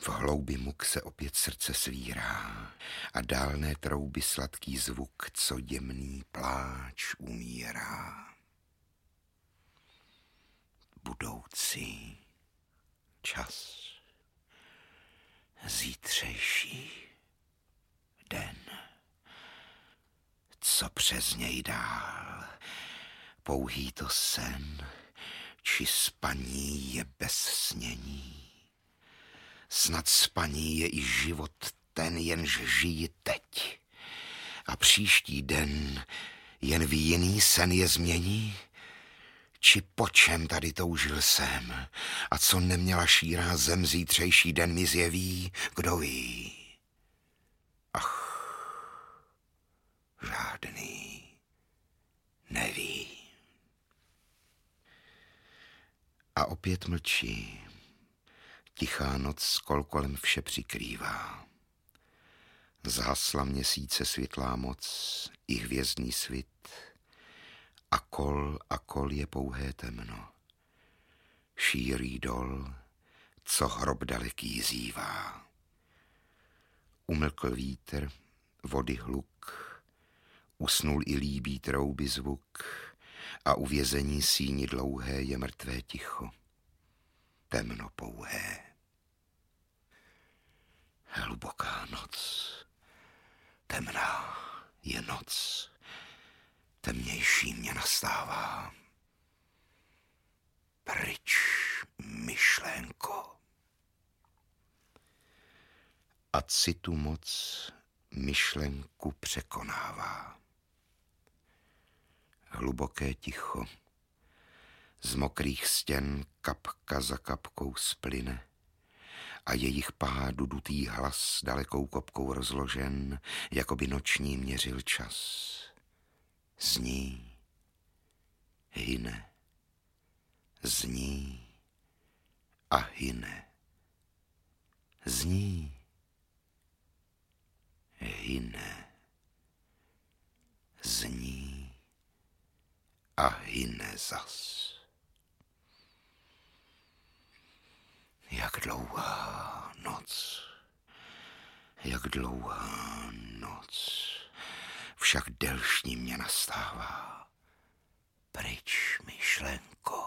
V hloubi muk se opět srdce svírá a dálné trouby sladký zvuk, co jemný pláč umírá. Budoucí čas, zítřejší den, co přes něj dál, pouhý to sen, či spaní je bez snění. Snad spaní je i život ten, jenž žijí teď. A příští den jen v jiný sen je změní? Či po čem tady toužil jsem? A co neměla šírá zem, zítřejší den mi zjeví? Kdo ví? Ach, žádný neví. A opět mlčí. Tichá noc kolem vše přikrývá. Zhasla měsíce světlá moc i hvězdný svit a kol je pouhé temno. Šírý dol, co hrob daleký zývá. Umlkl vítr, vody hluk, usnul i líbí trouby zvuk a u vězení síni dlouhé je mrtvé ticho. Temno pouhé. Hluboká noc. Temná je noc. Temnější mě nastává. Pryč, myšlenko. A citu moc myšlenku překonává. Hluboké ticho. Z mokrých stěn kapka za kapkou splyne a jejich pádu dutý hlas dalekou kopkou rozložen, jako by noční měřil čas. Zní, hyne, zní a hyne. Zní, hyne, zní a hyne zas. Jak dlouhá noc, jak dlouhá noc, však delší mě nastává. Pryč, myšlenko.